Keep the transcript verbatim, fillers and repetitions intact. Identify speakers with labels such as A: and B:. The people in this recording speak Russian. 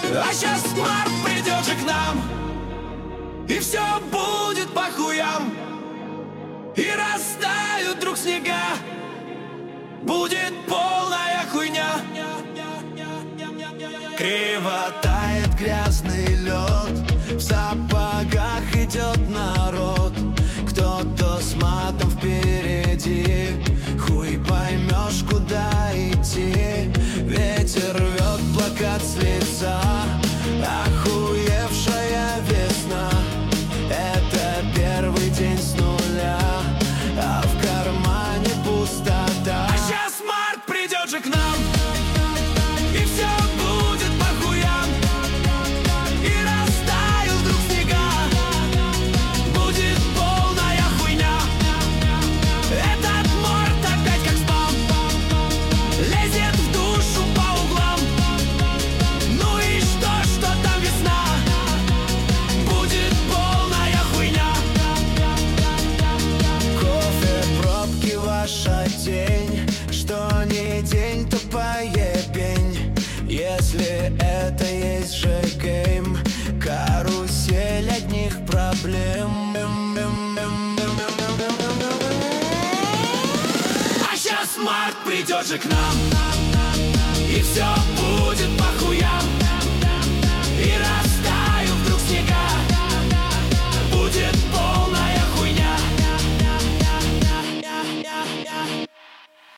A: А сейчас март придет же к нам, и все будет по хуям, и растают вдруг снега, будет полная хуйня.
B: Криво тает грязный лед, в сапогах идет народ, кто-то с матом впереди. Хуй поймешь, куда идти. Ветер рвет плакат с лица, охуевшая весна. Это первый день с нуля, а в кармане пустота.
A: А сейчас март придет же к нам, и все будет по хуям, и растают вдруг снега, будет полная хуйня. Этот март опять как спам, лезет в душу по углам. Ну и что, что там весна, будет полная хуйня.
B: Кофе, пробки, ваша тень. Что не день, то поебень. Если это есть же гейм, карусель одних проблем.
A: А сейчас март придет же к нам, и все